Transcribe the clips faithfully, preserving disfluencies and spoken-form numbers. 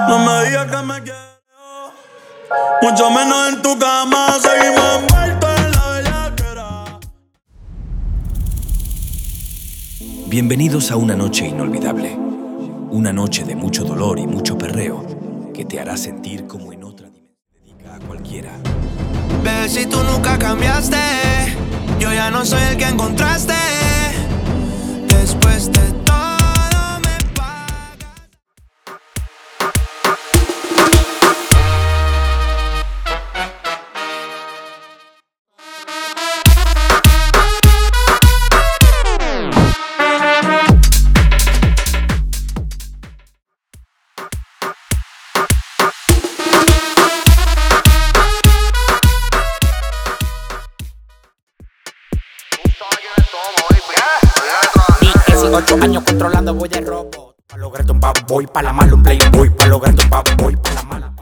No me digas que me quieres, mucho menos en tu cama. Seguimos envueltos en la bellaquera. Bienvenidos a una noche inolvidable. Una noche de mucho dolor y mucho perreo que te hará sentir como en otra dimensión. Dedica a cualquiera. Bebé, si tú nunca cambiaste, yo ya no soy el que encontraste. Después de todo me pagas. Ocho años controlando voy de robo. Pa' lograrte un bad boy, pa' la mala un playboy. Pa' lograrte un bad boy, pa' la mala.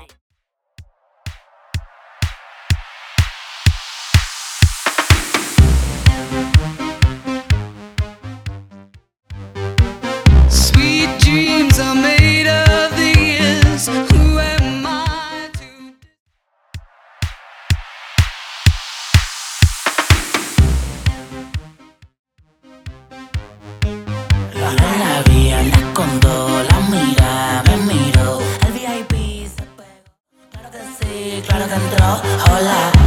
Sweet dreams are made of these. Who am I to... La vi, anda con dos, la mira, me miró. El V I P se pegó, claro que sí, claro que entró. Hola.